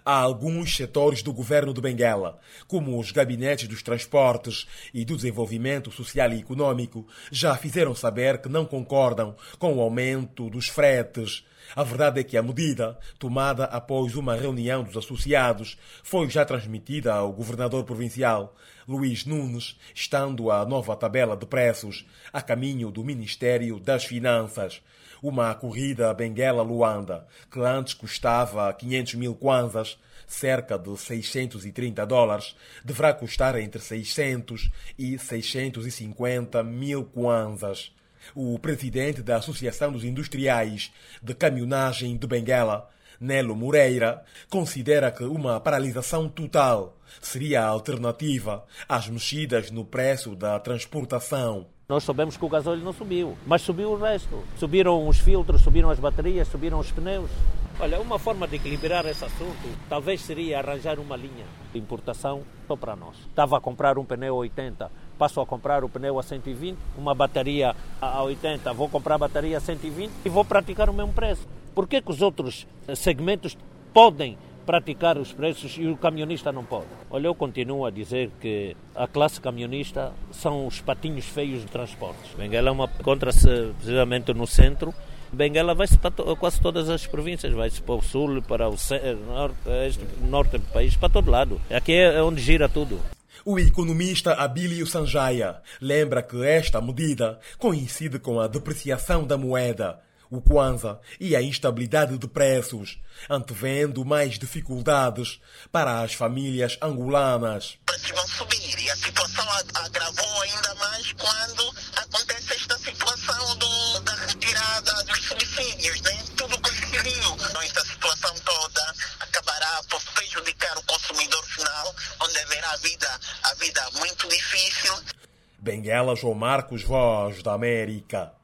Há alguns setores do governo de Benguela, como os gabinetes dos transportes e do desenvolvimento social e econômico, já fizeram saber que não concordam com o aumento dos fretes. A verdade é que a medida, tomada após uma reunião dos associados, foi já transmitida ao governador provincial, Luís Nunes, estando a nova tabela de preços a caminho do Ministério das Finanças. Uma corrida Benguela-Luanda, que antes custava 500 mil kwanzas, cerca de $630, deverá custar entre 600 e 650 mil kwanzas. O presidente da Associação dos Industriais de Caminhonagem de Benguela, Nelo Moreira, considera que uma paralisação total seria a alternativa às mexidas no preço da transportação. Nós sabemos que o gasóleo não subiu, mas subiu o resto. Subiram os filtros, subiram as baterias, subiram os pneus. Olha, uma forma de equilibrar esse assunto talvez seria arranjar uma linha de importação só para nós. Estava a comprar um pneu a 80, passo a comprar o pneu a 120, uma bateria a 80, vou comprar a bateria a 120 e vou praticar o mesmo preço. Por que os outros segmentos podem praticar os preços e o camionista não pode? Olha, eu continuo a dizer que a classe camionista são os patinhos feios de transportes. Benguela encontra-se precisamente no centro. Benguela vai-se para quase todas as províncias, vai-se para o sul, para o norte do país, para todo lado. Aqui é onde gira tudo. O economista Abílio Sanjaya lembra que esta medida coincide com a depreciação da moeda, o kwanza e a instabilidade de preços, antevendo mais dificuldades para as famílias angolanas. Os preços vão subir e a situação agravou ainda mais quando acontece esta situação da retirada dos subsídios, né? Tudo coincidiu. Então, esta situação toda acabará por prejudicar o consumidor final, onde haverá a vida muito difícil. Benguela, João Marcos, Voz da América.